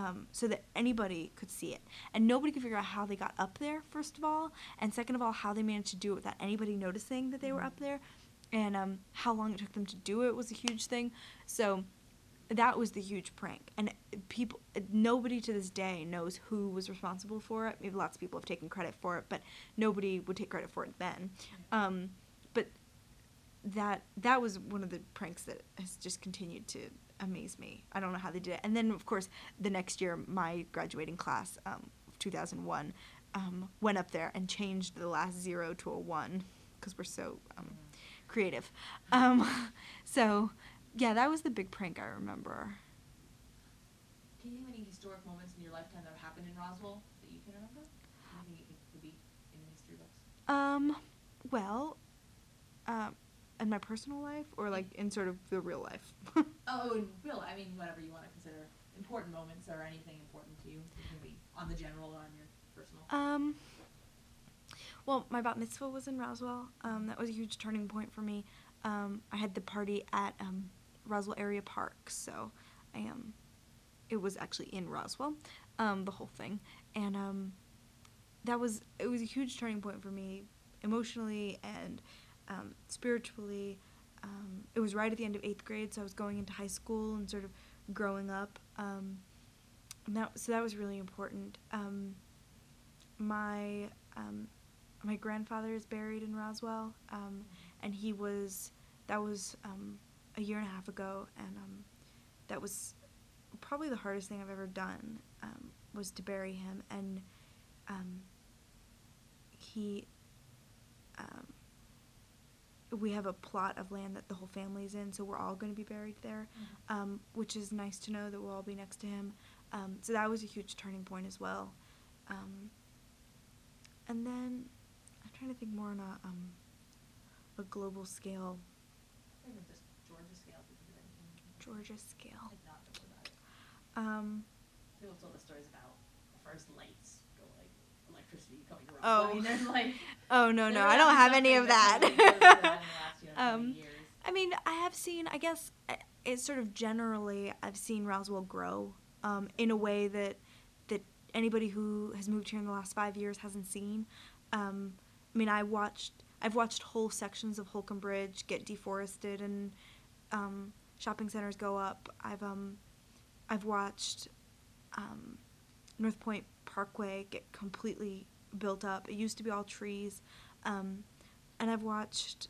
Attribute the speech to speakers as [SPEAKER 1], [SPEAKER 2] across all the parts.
[SPEAKER 1] so that anybody could see it. And nobody could figure out how they got up there, first of all, and second of all, how they managed to do it without anybody noticing that they were up there, and how long it took them to do it was a huge thing. So that was the huge prank. And nobody to this day knows who was responsible for it. Maybe lots of people have taken credit for it, but nobody would take credit for it then. But that was one of the pranks that has just continued to amaze me. I don't know how they did it. And then, of course, the next year, my graduating class, 2001, went up there and changed the last 0 to a 1 because we're so creative. So, yeah, that was the big prank I remember.
[SPEAKER 2] Can you think of any historic moments in your lifetime that happened in Roswell that you can remember? Anything you think would be in the history books?
[SPEAKER 1] Well, in my personal life or like in sort of the real life?
[SPEAKER 2] Oh, in real, I mean, whatever you want to consider important moments or anything important to you, maybe on the general or on your personal.
[SPEAKER 1] Well, my bat mitzvah was in Roswell. That was a huge turning point for me. I had the party at Roswell Area Park, so it was actually in Roswell, the whole thing, and it was a huge turning point for me emotionally and spiritually. It was right at the end of 8th grade, so I was going into high school and sort of growing up. So that was really important. My grandfather is buried in Roswell, and that was a year and a half ago, and that was probably the hardest thing I've ever done, was to bury him, and we have a plot of land that the whole family's in, so we're all going to be buried there, which is nice to know that we'll all be next to him. So that was a huge turning point as well. And then I'm trying to think more on a global scale.
[SPEAKER 2] Maybe just Georgia scale. If you can do anything.
[SPEAKER 1] Georgia scale.
[SPEAKER 2] Like not before that. People told us stories about the first lights go like electricity going around.
[SPEAKER 1] Oh.
[SPEAKER 2] I mean, there's like.
[SPEAKER 1] Oh no, I don't have any of that. I mean, I have seen. I guess it's sort of generally I've seen Roswell grow in a way that anybody who has moved here in the last 5 years hasn't seen. I mean, I've watched whole sections of Holcomb Bridge get deforested and shopping centers go up. I've watched North Point Parkway get completely built up. It used to be all trees, and I've watched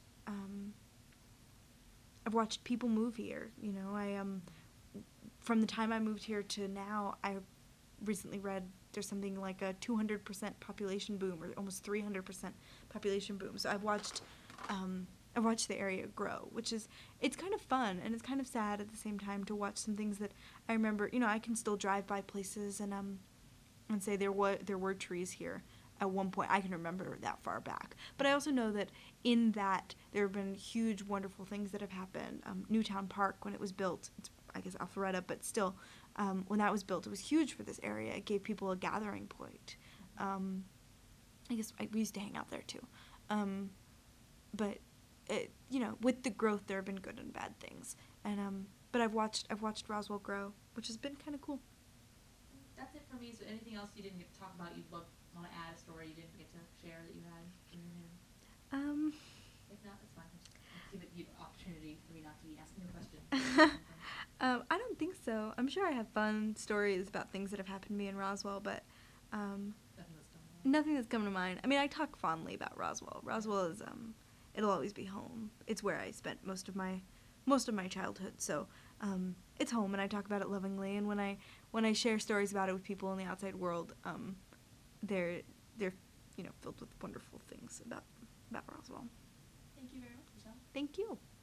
[SPEAKER 1] people move here. You know, from the time I moved here to now, I recently read there's something like a 200% population boom, or almost 300% population boom. So I've watched the area grow, it's kind of fun, and it's kind of sad at the same time to watch some things that I remember. You know, I can still drive by places and say there were trees here at one point. I can remember that far back. But I also know that in that there have been huge, wonderful things that have happened. Newtown Park, when it was built, it's, I guess, Alpharetta, but still, when that was built, it was huge for this area. It gave people a gathering point. I guess we used to hang out there too. But you know, with the growth, there have been good and bad things. And but I've watched Roswell grow, which has been kind of cool.
[SPEAKER 2] That's it for me. So anything else you didn't get to talk about, you'd want to add, a story you didn't get to share that you had in your hand? If not, that's fine. Just give it you an opportunity for me not to be asking a question.
[SPEAKER 1] I don't think so. I'm sure I have fun stories about things that have happened to me in Roswell, but nothing that's coming to mind. I mean, I talk fondly about Roswell. Roswell is it'll always be home. It's where I spent most of my childhood. So it's home, and I talk about it lovingly. And when I share stories about it with people in the outside world, they're filled with wonderful things about Roswell.
[SPEAKER 2] Thank you very much, Michelle.
[SPEAKER 1] Thank you.